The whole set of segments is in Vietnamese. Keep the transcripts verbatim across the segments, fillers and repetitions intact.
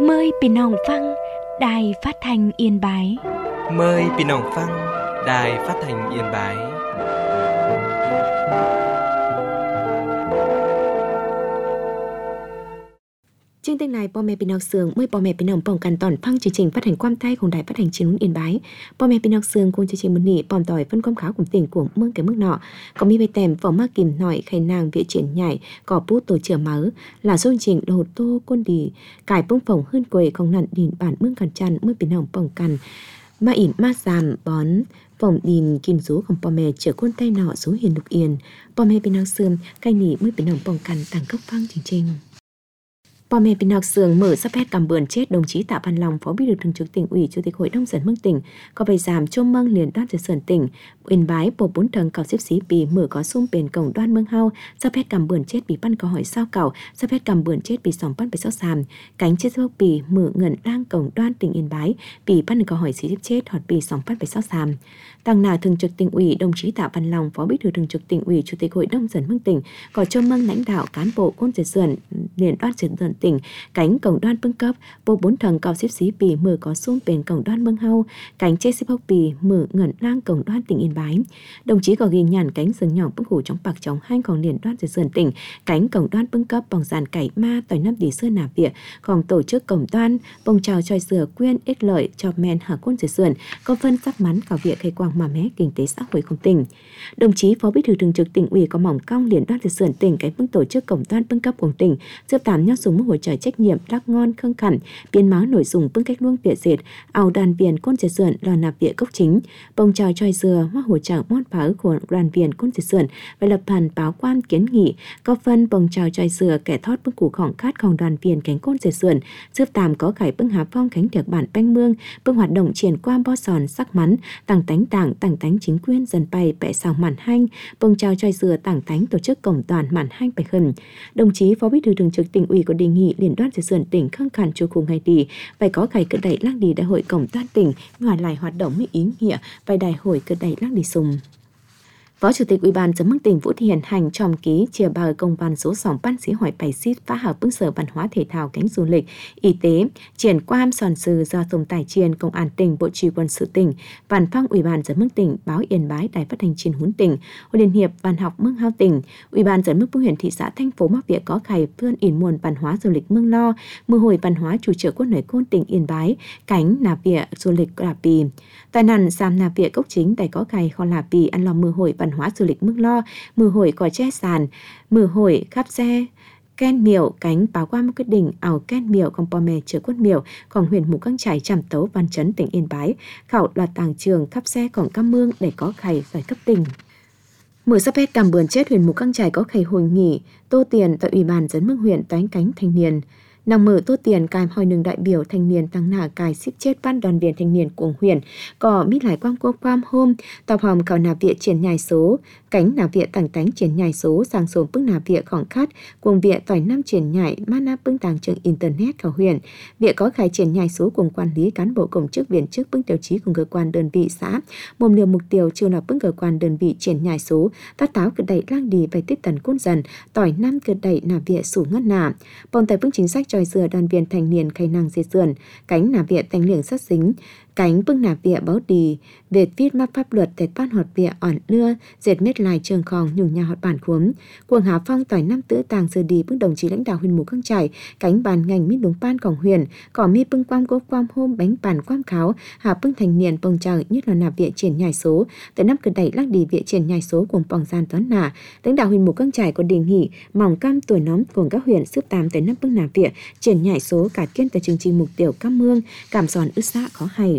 Mờiพี่น้องฟังđĐài Phát thanh Yên Bái. Mời พี่น้องฟัง Đài Phát thanh Yên Bái. Chương trình này, bố mẹพี่น้องเสืองmời bố mẹพี่น้องป้องกันตอนฟังchương trình phát hành quang tayของ Đài Phát thanh Truyền hình Yên Bái. Bố mẹพี่น้องเสืองcùng chương trìnhมื้อนี้ป้อมต่อยphân công khảo của tỉnh của mương cái mức nọ. Có mi bày tèm vỏ ma kìm nọi khay nàng viện triển nhảy, có bút tổ chữa máu là số trình đồ tô côn đi, cải bông phồng hơn quầy không nặn đìn bản mương cằn chăn mờiพี่น้องป้องกันma ỉn ma giảm bón phòng đìn kim rúของพ่อแม่เจอคนใต้หนอสูเห็นลูกเอียนพ่อแม่พี่น้องเสืองใกล้หนีเมื่อพี่น้องป้องกันต่างcấpฟังจริงๆพ่อแม่พี่น้องเสืองmở sắp hết cầm bườn chết đồng chí Tạ Văn Long, phó bí thư thường trực tỉnh ủy, chủ tịch hội đồng dân mương tỉnh có bài giảm chôm măng liền đoan từ sườn tỉnh Yên Bái bộ bốn thần cầu xếp xí bì mở có sung bền cổng đoan mương hao sắp hết cầm bườn chết bị ban có hỏi sao cầu sắp hết cầm bườn chết bị sòng ban bị sót sàm cánh chết sốc bì mở ngẩn đang cổng đoan tỉnh Yên Bái bị ban có hỏi xí tiếp chết hoặc bị sòng ban bị sót sàm tăng nào thường trực tỉnh ủy đồng chí Tạ Văn Long, phó bí thư thường trực tỉnh ủy, chủ tịch hội đồng dân mương tỉnh có chôm măng lãnh đạo cán bộ côn dệt sườn liền đoan sườn tỉnh cánh cổng đoan bưng cấp bộ bốn thần cao xếp xí bì mở có sung bền cổng đoan mương hao cánh chết xếp hốc bì mở ngẩn lang cổng đoan tỉnh Yên Bái đồng chí có ghi nhận cánh rừng nhỏ bưng hủ trong bạc trong hai còn liền đoan dệt sườn tỉnh cánh cổng đoan bưng cấp bằng dàn cải ma tỏi năm tỷ sơn nạp địa còn tổ chức cổng đoan bông chào choi sửa quyên ích lợi cho men hà côn dệt sườn có phân sắc mắn cả việc khai quang mà mé kinh tế xã hội không tỉnh đồng chí phó bí thư thường trực tỉnh ủy có mỏng cong liền đoan dệt sườn tỉnh cánh bưng tổ chức cổng đoan bưng cấp của tỉnh giúp tám nhau dùng mức hỗ trợ trách nhiệm đắc ngon khương khẩn biến máu nội dung bưng cách luông bịa dệt ảo đoàn viên côn dệt sườn lò nạp địa cốc chính bông chào choi dừa hoa hỗ trợ món pháo của đoàn viên côn dệt sườn và lập hàn báo quan kiến nghị có phân bông chào choi dừa kẻ thót bưng củ khỏng khátของđoàn viên cánh côn dệt sườn giúp tạm có khải bưng hà phong cánh tiệc bản banh mương bưng hoạt động triển qua bo sòn sắc mắn tàng tánh đảng tàng tánh chính quyền dần bay bẻ sào màn hanh bông chào choi dừa tàng tánh tổ chức cổng toàn màn hanh bạch hần đồng chí phó bí thư thường trực tỉnh ủy có đề nghị liên đoàn dệt sườn tỉnh khăng khàn cho khu ngày đi phải có khải cất đẩy lăng đi đại hội cổng toàn tỉnh ngoài lại hoạt động mới ý nghĩa phải đại hội cất đẩy lăng đi sùng. Phó Chủ tịch Ủy ban dân mương tỉnh Vũ Thị Hiền Hành tròm ký chia bờ công văn số sòng ban sĩ hỏi bài xít phá hợp bức sở văn hóa thể thao cánh du lịch y tế triển quan sòn sư do tổng tài triền công an tỉnh bộ chỉ quân sự tỉnh văn phòng Ủy ban dân mương tỉnh báo Yên Bái Đài Phát thanh Truyền hình tỉnh hội liên hiệp văn học mương hao tỉnh Ủy ban dân mương bưu huyện thị xã thành phố mắc việc có khải phương ỉn muôn văn hóa du lịch mương lo mưa hồi văn hóa chủ trợ quân nội côn tỉnh Yên Bái cánh nạp địa du lịch lạp bì tại nàn sam nạp địa cốc chính tại có khải kho lạp bì ăn lo mưa hồi văn hóa du lịch mương lo mưa hồi có che sàn mưa hồi khắp xe ken miểu cánh báo qua một quyết định ảo ken miểu còn bò mè chở quân miểu còn huyền mù căng trải trầm tấu văn chấn tỉnh Yên Bái khảo loạt tàng trường khắp xe còn cam mương để có khải giải cấp tỉnh mưa sắp hết cầm bườn chết huyền mù căng trải có khải hồi nghỉ tô tiền tại ủy ban dân mương huyện tánh cánh thanh niên nàng mở tô tiền cài hỏi nừng đại biểu thanh niên tăng nả cài ship chết ban đoàn viên thanh niên của huyện có mít lại quang quốc quam hôm tập hòm khảo nạp viện triển nhai số cánh nạp viện tàng tánh triển nhai số sang số bức nạp viện khỏng khát cùng viện tỏi năm triển nhai mana bưng tàng trường internet khảo huyện viện có khai triển nhai số cùng quản lý cán bộ công chức viên chức bưng tiêu chí cùng cơ quan đơn vị xã mồm liều mục tiêu chưa là bưng cơ quan đơn vị triển nhai số tát táo cự đẩy lang đi bày tích tần côn dần tỏi năm cự đẩy nạp viện sủ ngất nả bòn tại bưng chính sách choi dừa đoàn viên thanh niên khai năng dệt sườn cánh nạp viện thanh liệng sát dính cánh bưng nạp viện báo đi về viết map pháp luật tết ban hoạt viện ỏn lưa dệt mết lại trường khòng nhung nhà hoạt bản khuống cuồng hà phong tỏi năm tứ tàng giờ đi bưng đồng chí lãnh đạo huyện mù căng trải cánh bàn ngành mít đúng ban cổng huyền cỏ mi bưng quam cố quam hôm bánh bàn quam kháo hà bưng thanh niên bông chào nhất là nạp viện triển nhai số tại năm cử đẩy lắc đi viện triển nhai số cùng bỏng gian toán nả lãnh đạo huyện mù căng trải có đề nghị mỏng cam tuổi nóm cùng các huyện xếp tám tới năm bưng nạp viện triển nhai số cả kiên tại chương trình mục tiêu cam mương cảm giòn ức xã khó hay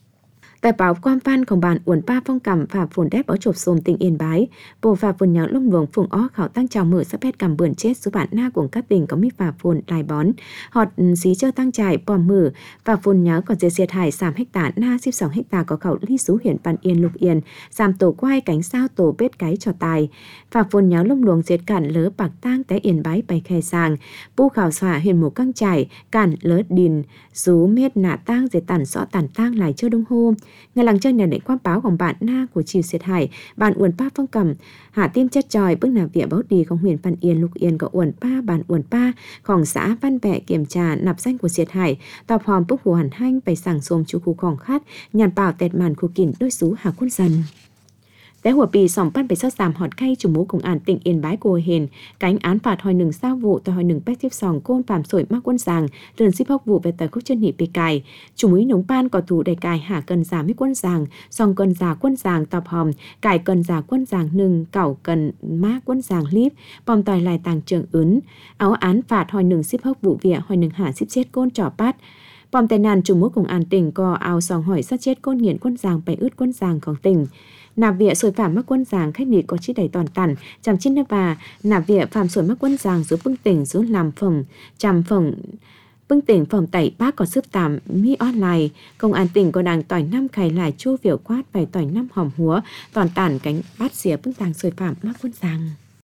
tại báo quan vănของbản uẩn ba phong cảm và phồn đép ở chộp xôm tỉnh Yên Bái bộ và phồn nháo lông luồng phùng ó khảo tăng chào mở sắp hết cầm bươn chết số bản na của các tỉnh có mít và phồn đài bón họt xí chơi tăng trải bòm mở và phồn nháo còn dệt xiệt hải sàm hecta na xếp sòng hecta có khẩu ly số huyện Văn Yên Lục Yên sàm tổ quai cánh sao tổ bết cái trò tài và phồn nháo lông luồng dệt cản lớ bạc tang té Yên Bái bày khe sàng bu khảo xòa huyện mù căng trải cản lớ đình rú miết nạ tang dệt tản rõ tản tang lại chơi đông hô Ngày làng chơi nhà để quan báoของbạn na của chiều Xuyệt Hải, bạn uẩn pa phong cầm, hạ tim chất tròi bước nạp vía báo điของhuyện Văn Yên Lục Yên có uẩn pa bạn uẩn paของxã Văn Bẹ kiểm tra nạp danh của Xuyệt Hải, tọp hòm bức hồ hẳn hanh bày sảng xôm chú khu khỏng khát, nhàn bảo tẹt màn khu kỉnh đôi xú hà quân dần. Téหัวปีสองพันไปเศร้าสามหอดไข่จุมูของอ่านติ่งเอ็นบายโกเห็นcánh án phạt hồiหนึ่งเศร้าvụต่อhồiหนึ่งแปดสิบสองโกนphạm sổi mắc quân giàngเดือนสิบหกvụ về tờ khúc chân nhị bị cài chủ múi nống ban có thủ đầy cài hạ cần giả mấy quân giàng song cần giả quân giàng tọp hòm cài cần giả quân giàng nừng cẩu cần má quân giàng líp bòm tòi lại tàng trường ứng áo án phạt hồiหนึ่งสิบหกvụ việc hồiหนึ่งhạ ship chết côn trỏ bát bòm tai nạn chủ múi cùngอ่านติ่งก็เอาสองหอยsát chết côn nghiện quân giàngไปอึดquân giàngของติ่งnạp viện sồi phạm mắc quân giàng khách nị có chi đầy toàn tản chằm chín nắp và nạp viện phạm sồi mắc quân giàng giữa bưng tỉnh giữa làm phòng chằm phòng bưng tỉnh phòng tẩy bác có sức tạm mi online công an tỉnh có đàng tỏi năm khải lại chô viểu quát vài tỏi năm hòm húa toàn tản cánh bát xỉa bưng giàng sồi phạm mắc quân giàng.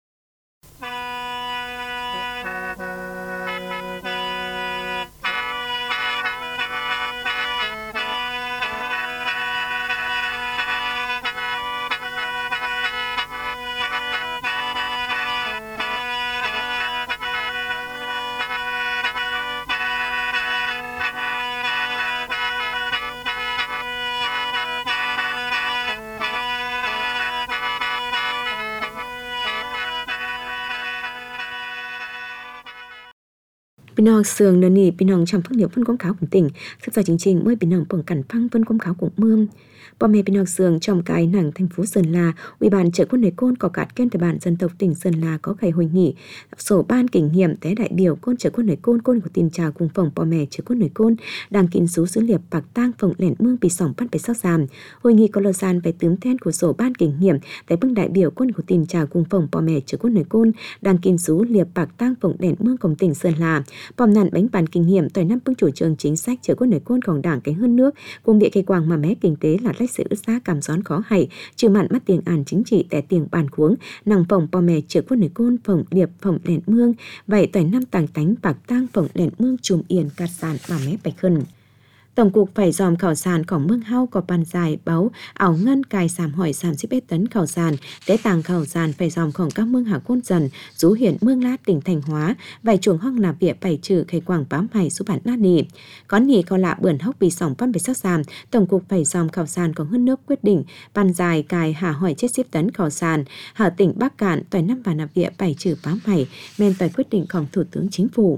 Bên nòng sườn nền nỉ bên nòng trong phương liệu phân công kháo của tỉnh thực ra chính trình mới bên nòng bổng cản phăng phân công kháo của mương bò mẹ bên nòng sườn trong cái nàng thành phố Sơn La ủy ban trợ quân nội côn có cát khen tại bản dân tộc tỉnh Sơn La có ngày hội nghị sổ ban kinh nghiệm té đại biểu côn trợ quân nội côn côn của tin chào cùng phòng bò mẹ trợ quân nội côn đang kín số dữ liệu bạc tang phòng lẻn mương bị sòng bắt bị sao giảm hội nghị có lơ gian về tướng then của sổ ban kinh nghiệm tại bưng đại biểu côn của tin chào cùng phòng bò mẹ trợ quân nội côn đang kín số liệp bạc tang phòng lẻn mương cùng tỉnh Sơn La bòm nạn bánh bàn kinh nghiệm tỏi năm bưng chủ trương chính sách trợ quân nội cônของđảng cánh hơn nước cùng bị cây quàng mà mé kinh tế là lách sự ức giá cảm gión khó hay trừ mặn mắt tiền ản chính trị tại tiền bàn khuống nàng phòng bò mè trợ quân nội côn phòng liệp phòng lẻn mương vậy tỏi năm tàng tánh bạc tang phòng lẻn mương chùm yên cát sàn mà mé bạch hơn. Tổng cục phải dòm khảo sànของเมืองเฮาcó bàn dài báo ảo ngân cài sàm hỏi sàm ship tấn khảo sàn tế tàng khảo sàn phải dòmของcác mương hạ côn dần rú huyện mương lát tỉnh Thanh Hóa vài chuồng hong nạp địa bảy trừ khai quảng bám hải số bản nát nỉ có nỉ có lạ bưởi hốc bị sòng pan bị sắc sàm tổng cục phải dòm khảo sàn của hơn nước quyết định bàn dài cài hạ hỏi chết ship tấn khảo sàn hạ tỉnh Bắc Cạn tỏi năm và nạp địa bảy trừ bám hải men tỏi quyết địnhของthủ tướng chính phủ.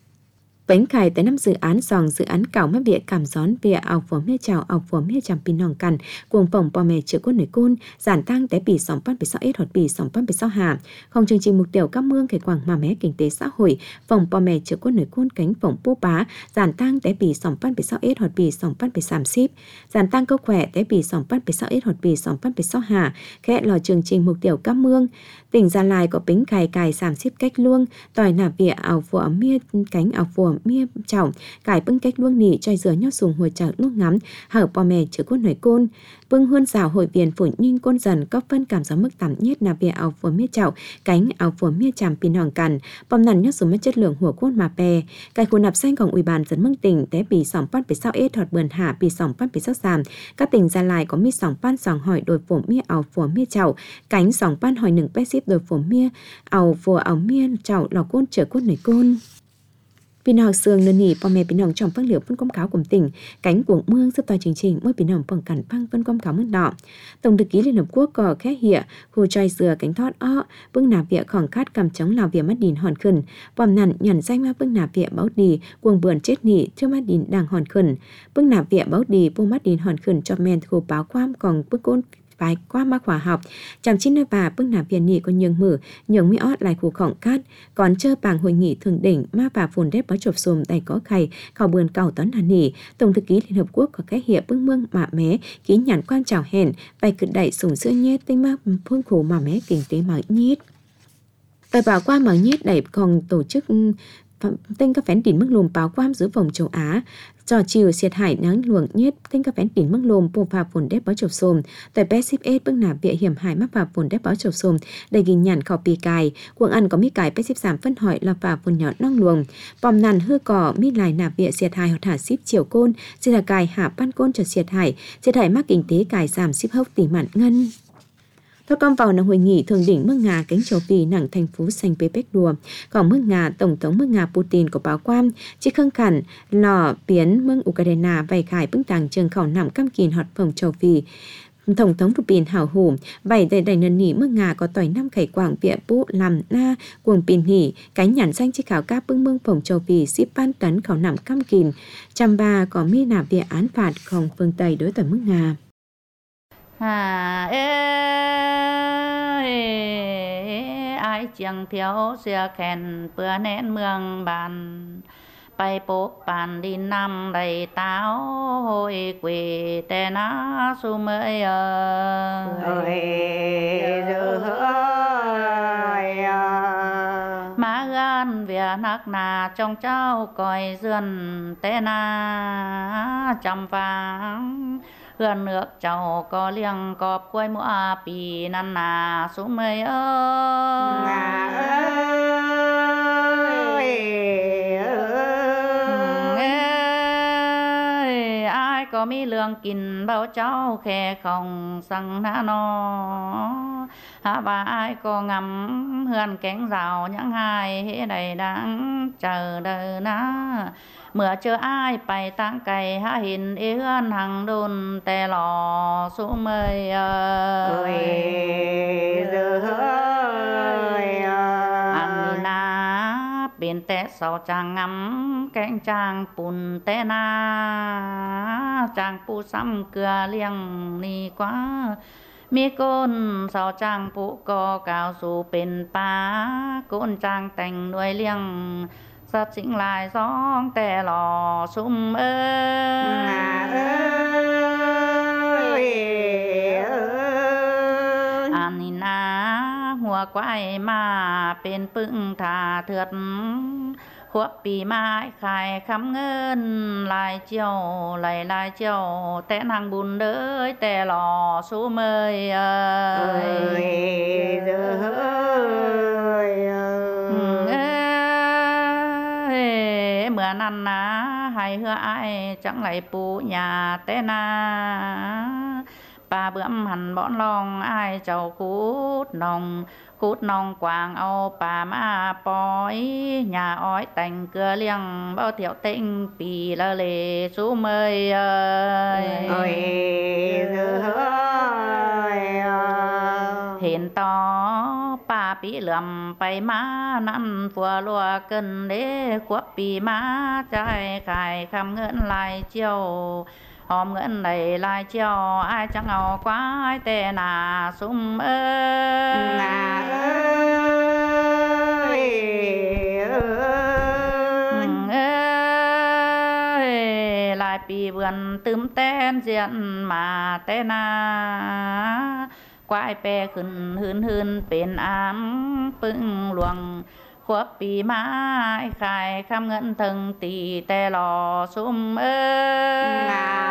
Bánh khải tại năm dự án dòng dự án cảo mắt bịa cảm gión bịa ảo phổ mê chào ảo phổ mê chằm pin nòng cằn cuồng phòng bò mè chữa côn nổi côn giản tăng té bì sòng pan bì sao ết hoặc bì sòng pan bì sao hà không chương trình mục tiêu các mương khởi quảng mà mé kinh tế xã hội phòng bò mè chữa côn nổi côn cánh phòng bố bá giản tăng té bì sòng pan bì sao ết hoặc bì sòng pan bì sàm ship giản tăng câu khỏe té bì sòng pan bì sao ết hoặc bì sòng pan bì sao hà khẽ lò chương trình mục tiêu các mương tỉnh Gia Lai có bánh khải cài sàm ship cách luông tỏi nạp bịa ảo phổ mê cánh ảo phổ mía chảo cải bưng cách luông nỉ chai dừa nhót sùng hồi chảo luông ngắm hở bò mè chứa côn nổi côn bưng huân xào hội viền phủ ninh côn dần có phân cảm gió mức tạm nhất nạp bìa ảo phổ mía chảo cánh ảo phổ mía chàm pin hoàng cằn bom nằn nhót sùng mất chất lượng hủa côn mà bè cải khu nạp xanhของủy ban dân mức tỉnh té bì sòng pan bì sao ết hoặc bườn hạ bì sòng pan bì sao giảm các tỉnh Gia Lai có mi sòng pan sòng hỏi đồi phổ mía ảo phổ mía chảo cánh sòng pan hỏi nừng pét ship đồi phổ mía ảo phổ ảo mía chảo lò côn chứa côn nổi côn. Pin học sương nền nỉ bò mè pin nòng trong phân liệu phân công cáo của tỉnh cánh của mương giúp tòa chương trình mỗi pin nòng bằng cản phăng phân công cáo mương đỏ tổng thư ký Liên Hợp Quốc có khẽ hiện khu trai dừa cánh thoát o bưng nạp viện khoảng khát cầm chống lào viện mắt đìn hòn khẩn bòm nặn nhận danh ma bưng nạp viện báo đì cuồng bườn chết nỉ trước mắt đìn đàng hòn khẩn bưng nạp viện báo đì buông mắt đìn hòn khẩn cho men khu báo quam còn bức côn bài qua mắc khoa học chăm chín nơi bà bưng nạp viện nhị có nhường mở nhường mi ót lại khu khổng cát còn chơ bảng hội nghị thường đỉnh ma bà phồn đếp báo chụp xùm đầy có khay khảo bườn cầu tấn hàn nỉ tổng thư ký Liên Hợp Quốc có cái hiệu bưng mương mạ mé ký nhàn quan chào hẹn bài cực đẩy sủng sữa nhét tinh ma phương khổ mạ mé kinh tế mở nhét bài bảo qua mở nhét đẩy còn tổ chức tên các phén đỉnh mức lùm báo quam dưới vòng châu Á trò chiều xiết hải nắng luồng nhất tên các phén đỉnh mức lùm bù phà phồn đếp báo chầu xồm tại Pacific bước nạp địa hiểm hải mắc phà phồn đếp báo chầu xồm đầy ghi nhận khảo pì cài cuồng ăn có mi cài Pacific giảm phân hỏi là phà phồn nhỏ nong luồng bòm nàn hư cỏ mi lại nạp địa xiết hải hoặc thả ship chiều côn xin là cài hạ ban côn cho xiết hải xiết hải mắc kinh tế cài giảm ship hốc tỷ mạn ngân. Theo con vào là hội nghị thượng đỉnh nước Nga cánh châu Phi nặng thành phố Saint Petersburg, còn nước Nga tổng thống nước Nga Putin có báo quan chỉ khăng khẳng lò biến nước Ukraine vay khải bức tàng trường khẩu nằm cam kìn hoạt phòng châu Phi. Tổng thống Putin hào hủ bảy đầy đầy nền nỉ nước Nga có tỏi năm khải quảng viện bố làm na cuồng pin nỉ cánh nhản danh chỉ khảo các bưng mương phòng châu Phi ship ban tấn khẩu nằm cam kìn trăm ba có mi nạp địa án phạt không phương Tây đối với nước Nga. À, ê, ai chẳng thiếu xưa khen bữa nén mương bàn bay bốc bàn đi năm đầy táo hồi quỳ tè ná su mới ơi má gan về nắc nà trong cháu coi dườn tè ná trăm vàng hương nước cháu có liêng cọp quay mũa pì năn nà xuống mây ơi Nga ơi ai có mi lương kín bao cháu khe không sang ná nó hả bà ai có ngắm hương cánh rào những hai hễ đầy đang chờ đợi ná mưa chờ ai bay tăng cày há hình yên hàng đồn tè lò số mây ơi anh na bên té sau chàng ngắm cánh chàng bùn té na chàng pu xăm cửa liêng ni quá mi côn sau chàng pu co cao su bên pa côn chàng thành nuôi liêng sắp sinh lại gióng tè lò sum ơi anh na hùa quay mà bên pưng thả thượt khuất bì mai khai khắm ngân lại chiều lại lại chiều té hàng bùn đới tè lò sum ơi ơi mưa năn ná hay hứa ai chẳng lại pu nhà té na ba bướm hẳn bọn lòng ai chầu cút nòng cút nòng quàng âu bà ma bói nhà ói tành cửa liêng bao tiểu tinh pì lơ lề sú mơi ơi ơi hiện to bà bị lượm bay má năn phùa lùa cân đế khuất bì má trai khai khăm ngân lại chiều hòm ngân đầy lại chiều ai chẳng ngầu quá ai tè nà sum ơi nà ơi lại bì vườn tươm tên diện mà tè nà quay bè khẩn hươn hươn bên ám pưng luồng khuất bì mái khai khăm ngân thần tì tè lò sum ơi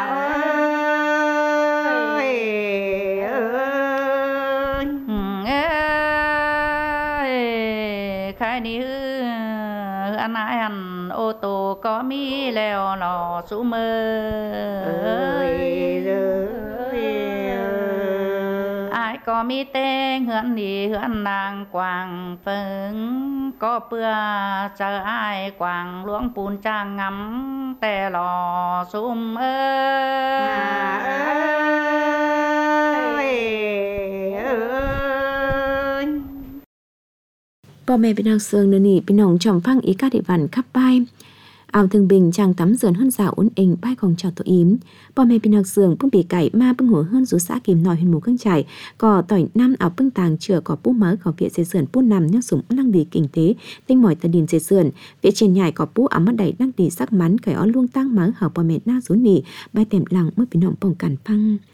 ơi khai đi hư anh ai hẳn ô tô có mi leo lò sum ơi có mi tên hưỡn đi hưỡn nàng quàng phấn có bữa chờ ai quàng luống bùn trang ngắm tè lò sum ơi bò mẹ bên nào sương nửa nỉ bên nòng trồng phăng ý các địa bàn khắp bay ảo thường bình chàng tắm dườn hơn dạo ổn inh bay còn trò tổ yếm bò mẹ bên nào sương bưng bị cày ma bưng hổ hơn rú xã kìm nòi hình mù căng chảy cò tỏi năm ảo bưng tàng chừa cò bú mớ cò viện dây sườn bú nằm nhắc súng năng đi kinh tế tinh mỏi tờ điền dây sườn viện trên nhảy cò bú ảo mắt đầy năng đi sắc mắn cày ó luông tăng mớ hở bò mẹ na rú nỉ bay tèm lặng mới bên nòng bồng cản phăng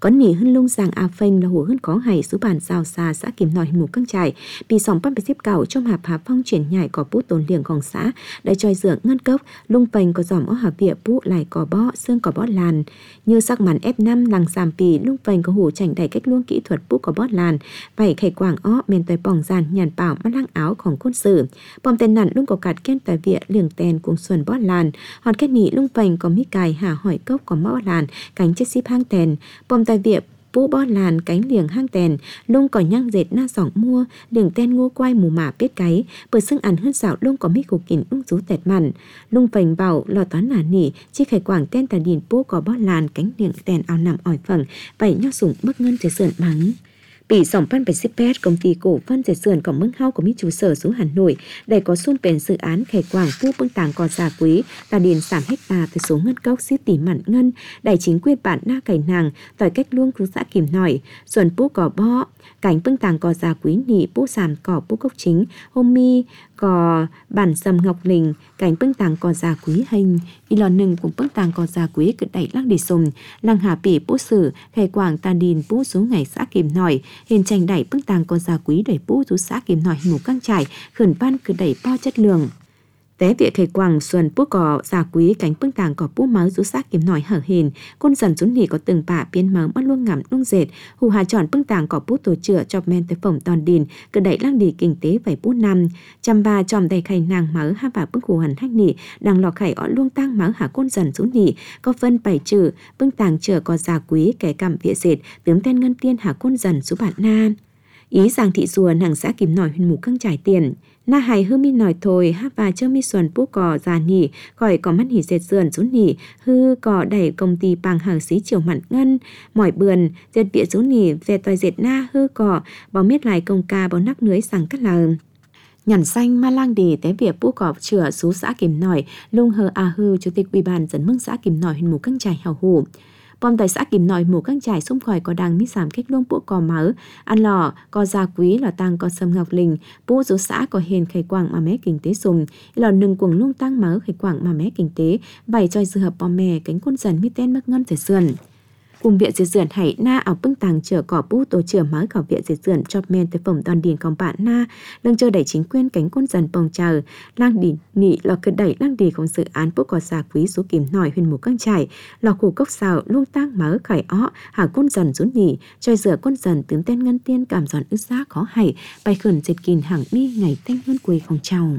vẫn nỉ hơn lung giang a phanh là hồ hơn có hay số bản giao xa xã Kim Nội huyện mù căng trải bị sòng pan bị xếp cẩu trong hạp hà phong chuyển nhảy có bút tồn liềngของxã để trôi dựa ngân cốc lung phanh có dòm ở hà bịa bút lại có bó xương có bó làn như sắc màn ép năm làng sàm pì lung phanh có hồ chảnh đầy cách luông kỹ thuật bút có bó làn vậy khải quảng ó men tới bỏng giàn nhàn bảo mắt lăng áoของquân sử bom tên nặn lung có cạt ken tại vịa liềng tèn cùng xuân bó làn hòn kết nỉ lung phanh có mí cài hà hỏi cốc có bó làn cánh chết xíp hang tèn bom tại vịa bố bó làn cánh liềng hang tèn lung có nhang dệt na sỏng mua liềng ten ngô quai mù mả biết cái bởi xương ăn hơn xạo lung có mí cục kín ung rú tẹt mặn lung phành vào lò toán nà nỉ chi khải quảng ten tà điền bố có bó làn cánh liềng tèn ao nằm ỏi phẳng vậy nho sủng bức ngân chế sườn mắng bị sòng pan bảy pet công ty cổ phân dệt sườn của mưng hao của mỹ trụ sở xuống Hà Nội đây có xung bền dự án khải quảng phu bưng tàng cò già quý tà điền sảm hecta từ số ngân cốc xít tỉ mặn ngân đại chính quyền bản na cày nàng tỏi cách luông cứu xã Kim Nội xuân pú cò bó cảnh bưng tàng cò già quý nỉ pú sàm cò pú cốc chính hôm mi cò bản sầm ngọc lình cảnh bưng tàng cò già quý hình y lò nừng cũng bưng tàng cò già quý cực đẩy lăng đi sùng lăng hà bỉ pú sử khải quảng tà điền pú xuống ngày xã Kim Nội hiện tranh đẩy bưng tàng con già quý đẩy bú rú xã Kim Nội mù căng trải khẩn văn cứ đẩy po chất lượng té viện khởi quảng xuân bú cò già quý cánh bưng tàng cò bú máu rú xã Kim Nội hở hền côn dần rún nỉ có từng bạ biến máu bắt luôn ngắm nung dệt hù hà tròn bưng tàng cò bú tổ chữa chọc men tới phòng toàn điền cứ đẩy lăng đi kinh tế vài bú năm trăm ba tròm đầy khay nàng máu ha bà bưng khủ hẳn hách nỉ đang lò khải ọ luông tang máu hà côn dần rún nỉ có phân bảy trừ bưng tàng chữa cò già quý kẻ cầm viện dệt tướng ten ngân tiên hà côn dần rú bản na ý giang thị rùa nàng xã Kim Nội huyện mù căng trải tiền na hài hư mi nói thôi ha và chơ mi xuân bú cò già nỉ khỏi có mắt hỉ dệt sườn rú nỉ hư cò đẩy công ty bằng hàng xí chiều mặn ngân mỏi bườn dệt bịa rú nỉ về tòi dệt na hư cò báo miết lại công ca báo nắc nưới sang cắt lờ nhằn xanh ma lang đi té việc bú cò chữa xú xã Kim Nội lung hờ a hư chủ tịch ủy ban dẫn mưng xã Kim Nội huyện mù căng trải hào hủ bom tại xã Kim Nội mù căng trải xung khỏi có đang mít giảm cách luông bố cò máu ăn lò có gia quý lò tăng có sâm ngọc lình bố rú xã có hiền khải quảng mà mé kinh tế sùng lò nừng cuồng luông tăng máu khải quảng mà mé kinh tế bày cho dư hợp bom mè cánh quân dần mít tên mất ngân thể sườn cùng viện diệt dườn hãy na ảo bưng tàng chở cỏ bú tổ chở mới cỏ viện diệt dườn cho men tới phòng toàn điền công bạn na lưng chơi đẩy chính quyền cánh quân dần bồng chờ lang đi nị lò cứ đẩy lang điของdự án bố cỏ già quý số Kim Nội huyện mù căng trải lò khu cốc xào luông tang mới khải ó hà quân dần rún nỉ chơi rửa quân dần tướng tên ngân tiên cảm giòn ức giá khó hay bay khẩn dệt kìn hàng mi ngày thanh hơn quê không chào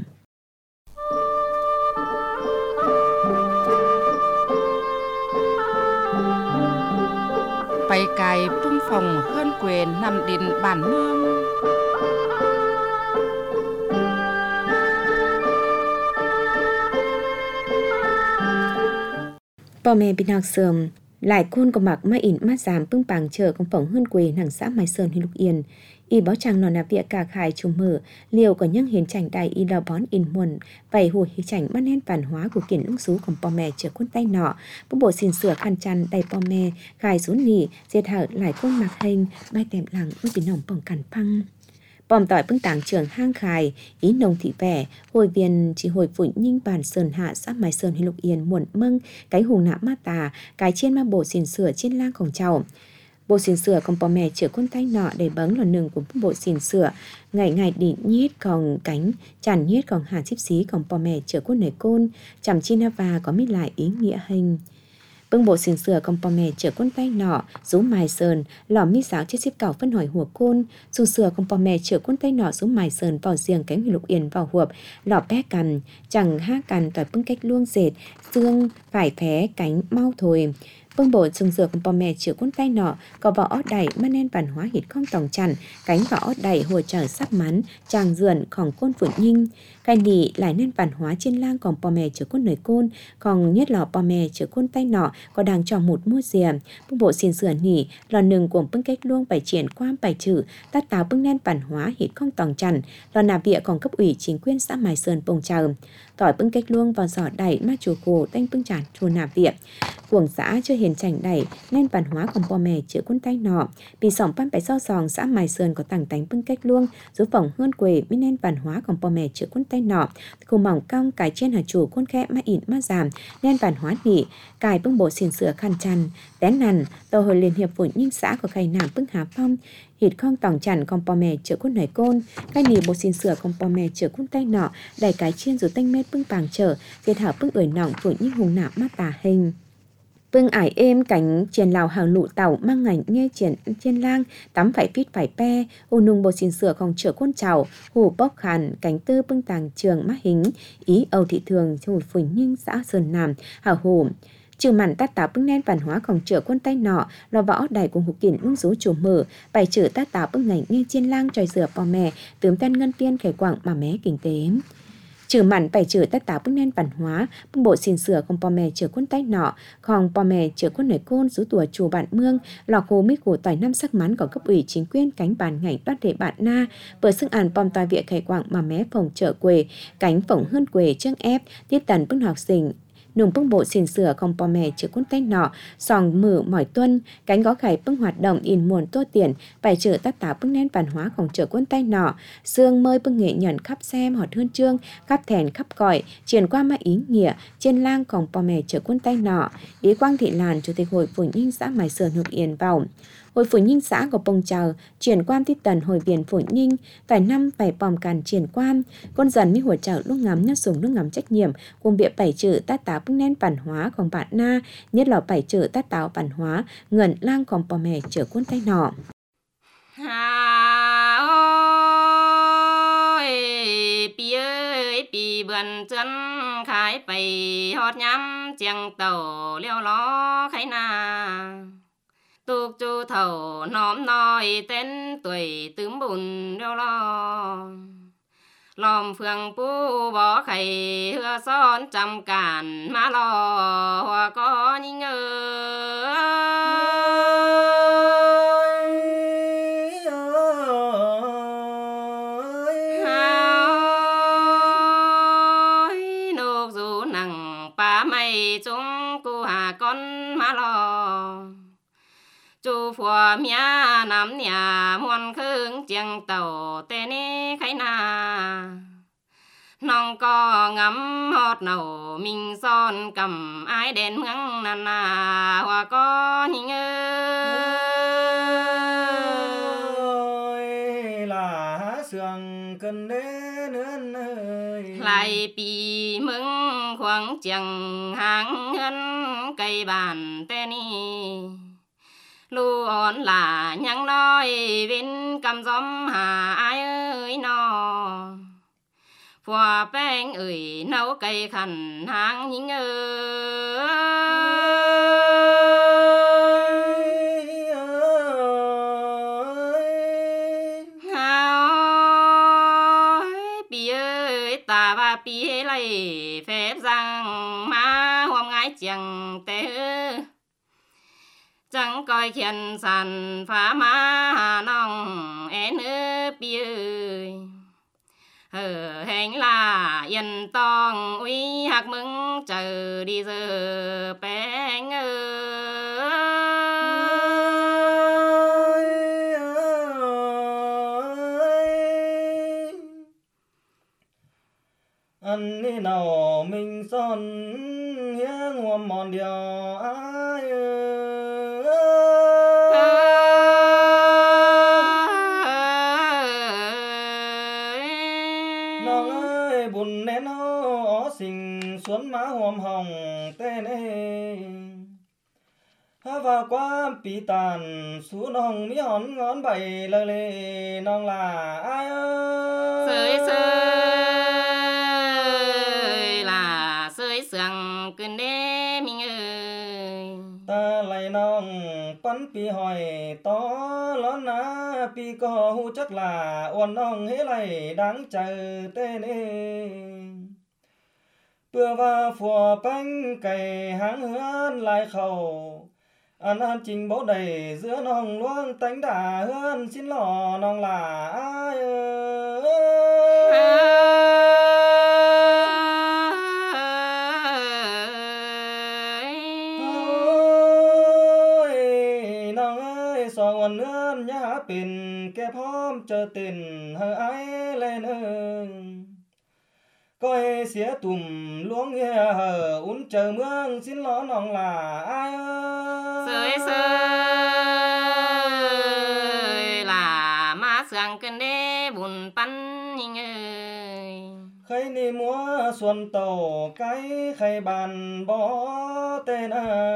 ไปไกลพึ่งฟองเฮือนเกวนนำดินบ้านเมืองพ่อแม่พี่น้องเสื่อมหลายคนก็มักมาอินมาสามปึ้งปังเจอของฝ่องเฮือนเกวนหนังxã Mai Sơn huyện Lục Yên y báo chàng nọ nà vịa cả khải trùng mở liều có những hiến chảnh đại y lò bón in muôn vậy hùi hi chảnh bắt nén bản hóa của kiển lũng xúของพ่อแม่เจอคนใต้nọ bộ bộ xin sửa khăn chăn đầyพ่อแม่ขายสูนหนีเสียเถอะหลายคนมักเฮงใบแต้มหลังอุ้ยพี่น้องป้องกันพังปอมต่อยปึ้งต่างtrường hang khải ý nông thị vẻ hồi viên chỉ hồi phủi nhinh bản sơn hạ xã Mai Sơn huyện Lục Yên muộn mưng cái hùng nạ ma tà cái trên ma bộ xin sửa trên langของเจ้าbộ xin sửaของพ่อแม่เจอคนใต้nọ để bấn là nừng của bộ xin sửa ngày ngày đi nhétของcánh chản nhétของhà chip xíของพ่อแม่เจอคนไหนcôn chằm chi na và có mít lại ý nghĩa hình bưng bộ xin sửaของพ่อแม่เจอคนใต้นอสูMai Sơnหล่อมีสาวเจ็ดสิบเก้าphân hỏiหัวcônสูเสือของพ่อแม่เจอคนใต้นอสูMai Sơn vào riêng cánh huyện Lục Yên vào huộp lọ bé cằn chẳng ha cằn tỏi bưng cách luông dệt xương phải phé cánh mau thôi bưng bộ sừng sửaของพ่อแม่เจอคนใต้นอcó vào ót đẩy mà nên bản hóa hít không tòng chặn cánh vào ót đẩy hồi trở sắp mắn chàng dườnของcôn phượng nhinh cái nỉ lại nên bản hóa trên langของพ่อแม่เจอคนnơi côn còn nhất làพ่อแม่เจอคนใต้nọ có đang cho một mua rìa bưng bộ xin sửa nỉ lò nừng của bưng cách luông bảy triển quam bảy chữ tát táo bưng nên bản hóa hít không tòng chặn lò nà vịa còn cấp ủy chính quyền xã Mai Sơn bồng chờ tỏi bưng cách luông vào giỏ đẩy ma chùa cổ tanh bưng chản chùa nà vịa cuồng xã chưa hề hiền chảnh đẩy nên văn hóa còn bò mẹ chữa quân tay nọ vì sòng pan phải so sòng xã Mài Sơn có tảng tánh bưng cách luông rú phỏng hơn quê mới nên văn hóa còn bò mẹ chữa quân tay nọ cùng mỏng cong cải trên hà chủ quân khẽ má ịn má giảm nên văn hóa nị cài bưng bộ xìn sửa khăn chăn đén nằn tàu hồi liên hiệp phụ nhân xã của khai nàng bưng hà phong hít không tòng chặn còn bò mẹ chữa quân nảy côn cái nỉ bộ xìn sửa còn bò mẹ chữa quân tay nọ đẩy cái chiên rồi tanh mét bưng bàng chở diệt hở bưng ưỡi nọng phụ nhân hùng nạp mắt tà hình bưng ải êm cánh triền lào hàng lụ tàu mang ngành nghe triển trên lang tắm phải phít phải pe ô nung bộ xin sửa không chữa quân chào hồ bóc khàn cánh tư bưng tàng trường mắt hình ý âu thị thường cho một phường nhưng xã Sơn Nam hào hồ trừ mặn tát táo bưng nén văn hóa còn chữa quân tay nọ lò võ đài cùng hục kiện ung rú chủ mở bài trừ tát táo bưng ngành nghe trên lang tròi rửa bò mẹ tướm tên ngân tiên khải quảng mà mé kinh tế trừ mặn bài trừ tất táo bưng nén văn hóa bưng bộ xin sửa không bò mẹ chữa quân tay nọ còn bò mẹ chữa quân nổi côn rú tùa chùa bạn mương lò hồ mít của tỏi năm sắc mắn có cấp ủy chính quyền cánh bàn ngành đoát đệ bạn na bởi sức ăn bom tòa viện khải quảng mà mé phòng chợ quê cánh phòng hơn quê trương ép tiếp tần bưng học sinh nùng bưng bộ xin sửa không bò mẹ chữa quân tay nọ sòng mở mỏi tuân cánh gó khải bưng hoạt động in muồn tô tiền bài trừ tất táo bưng nén văn hóaของchữa quân tay nọ xương mơi bưng nghệ nhận khắp xem họt hơn trương khắp thèn khắp cõi truyền qua mà ý nghĩa trên langของbò mẹ chữa quân tay nọ ý Quang Thị Làn chủ tịch hội phụ nhân xã Mài Sơn Hược Yên vào hội phụ nhân xã có bông chờ chuyển quan tít tần hội viện phụ nhân vài năm vài bòm càn chuyển quan con dần mới hỗ trợ lúc ngắm nhát dùng nước ngắm trách nhiệm cùng việc bảy chữ tát táo bưng nén văn hóaของbạn na nhất là bảy chữ tát táo văn hóa ngẩn langของbò mẹ chữa quân tay nọ hà ơi pi ơi pi bươn chân khai bay hót nhắm chiang tàu leo ló khai na tục chu thầu nóm nói tên tuổi tướm bùn đeo lo lòm phường pu bỏ khay hưa son trăm càn má lo hoa có nhìn ơi ơi nục dù nằng pa mây chúng cu hà con má lo chú phùa mía nắm nhà muôn khương chiang tàu tê nê khai na nong co ngắm hót nầu mình son cầm ai đèn mương nà nà hoa có nhìn ơi là sương cần đế nương ơi lại pi mừng khoáng chiang hàng hân cây bàn tê ni luôn là nhang nói bên cầm gióm hà ai ơi nó phùa bánh ơi nấu cây khẩn hàng những ơi ơi pi ơi ta và pi lấy phép rằng má hôm ngái chẳng tê chẳng coi khiên sàn phá má nong én ư pi ơi ở hành là yên tòng uy hạc mừng chờ đi giờ bánh ơi ăn đi nào mình son hiếng hôm mòn điều ai nong ơi buồn nén ó xình xuống má hôm hồng tên ơi và qua pi tàn xuống nong mi hòn ngón bảy lời lệ nong là ai ơi sơi sơi là sơi sương cơn đê mình ơi ta lại nong bắn pi hỏi to lớn ná pi có hu chắc là uốn nong hế lại đáng chờ tên ơi bữa và phùa bánh cày háng hươn lại khẩu ăn ăn trình bố đầy giữa nong luông tánh đà hươn xin lò nong là ai ơi chờ tiền hờ ái lên coi xía tùm luống nghe hờ uốn chờ mương xin ló nòng là ai sơi sơi là má sương cơn đê bùn pan nhìn ơi khay ni múa xuân tàu cái khay bàn bó tên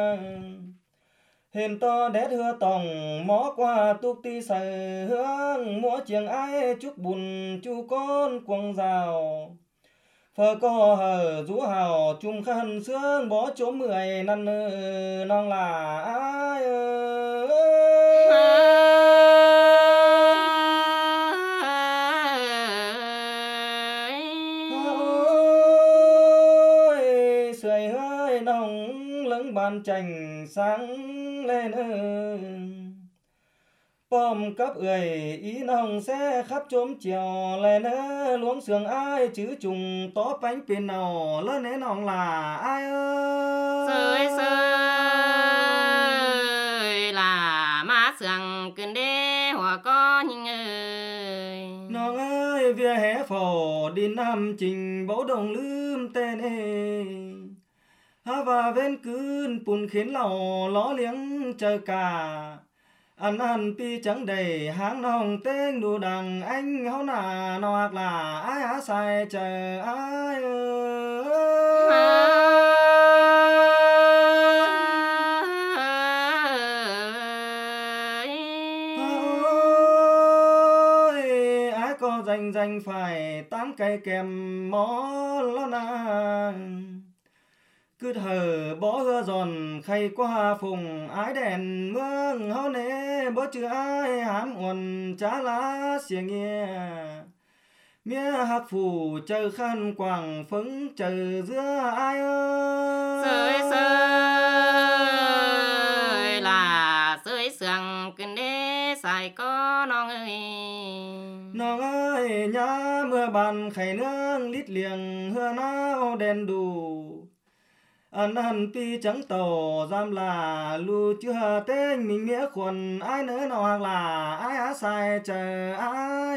hình to đét hưa tòng mó qua túc ti sờ hướng múa chiêng ai chúc bùn chu con quăng rào phở co hờ rú hào chung khăn sương bó chỗ mười năn non là ai ơi sưởi hơi nồng lững bàn chành sáng lên bom cấp ơi ý nồng sẽ khắp chốn chiều lên luống sườn ai chứ trùng tó bánh pin nào lớn nế nòng là ai ơi sơi sơi là má sương cơn đê hòa có nhìn ơi nòng ơi vía hé phò đi nam trình bố đồng lưm tên ê ha và ven cơn bùn khiến lò ló liếng chờ cả ăn ăn pi trắng đầy háng nòng tên đù đằng anh háo nà nọt là ai á sai chờ ai ơi ai có danh danh phải tám cây kèm mó lo nà cứ thờ bó hưa giòn khay qua phùng ái đèn mương háo nế bó chữ ai hám uẩn chá lá xìa nghe mía hạc phủ chờ khăn quảng phấn chờ giữa ai ơi sơi sơi là sơi sương cơn đê xài có non ơi nòng ơi nhá mưa bàn khay nương lít liềng hưa nao đèn đủ ăn ăn pi trắng tàu giam là lu chưa tên mình nghĩa khuẩn ai nữa nào hoặc là ai á sai chờ ai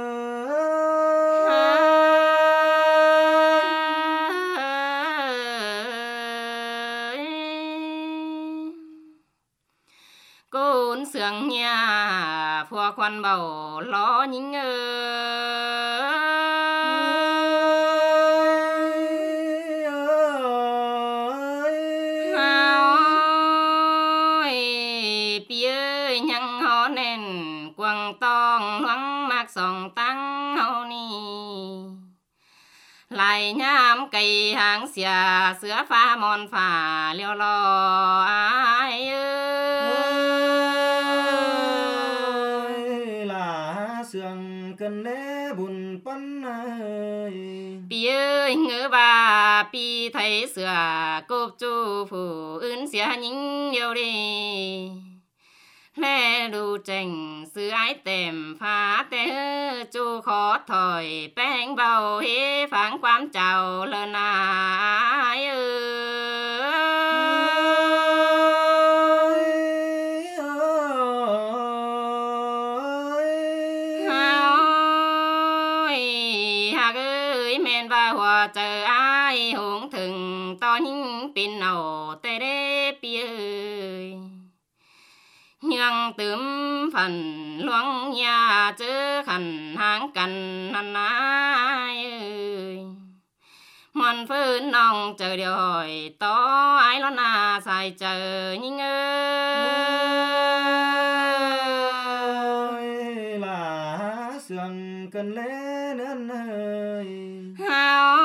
côn sương nhà phua khoan bầu lo nhính ơi tòng loáng mạc sòng tăng hậu ni lại nhám cây hàng xìa sữa pha mòn phà liêu lo ai ơi là sương cần lẽ buồn bắn ơi pi ơi ngỡ bà pi thấy sữa cốp chu phủ ưn xìa nhính yêu đi lẽ đủ trình sự ái tìm phá tế chu khó thời bánh bầu hế phán quan chào lần ai ơi hạc ơi men và hòa chờ ai hùng thừng to những pin nào tê đê pi ơi nhưng tướm phần loáng nhà chớ khẩn háng cần năn ai ơi mòn phơn nòng chờ điều hỏi to ai lo na xài chờ nhưng ơi là sương cần lẽ nơn ơi hao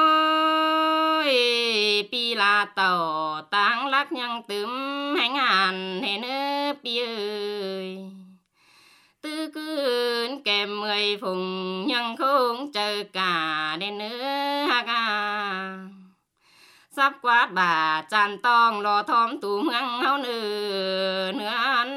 ơi pi là tàu táng lắc nhang tướm hành hàn hẹn ơ pi ơi tư cơn kèm mười phùng nhưng không chờ cả đến nữa ha ca sắp quát bà tràn tòng lò thóm tùm hăng hao nửa nửa ăn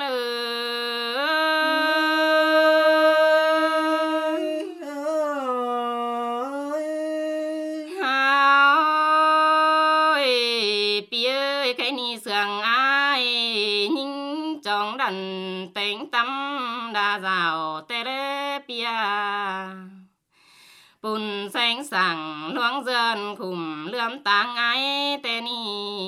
sương ai nhưng trong đần tính tâm đa rào tê rê pi bia bùn xanh sảng loáng dần khủng lướm tang ái tê ni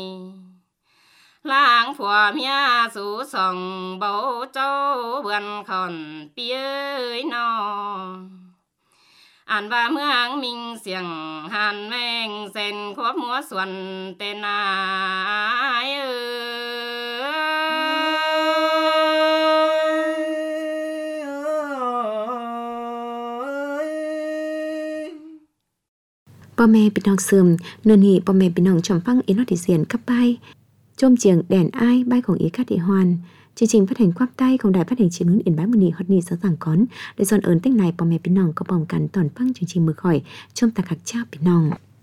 làng phùa mía sú sòng bầu châu vườn khòn bia nò an và mương minh xiềng hàn mèng sen khốp múa xuân tên ai Bò mẹ bị nòng sườm nửa nị bò mẹ bị nòng trầm phăng ý nó thể diện cấp bay chôm chiềng đèn ai bayของý cát địa hoàn. Chương trình phát hành quáp tayของđài phát hành chiến hướng Yên Bái một nị hót nị sáu giảng cón để dọn ơn tích này bò mẹ bị nòng có bỏng cắn toàn phăng chương trình mưa khỏi trong tạc hạc cha bị nòng.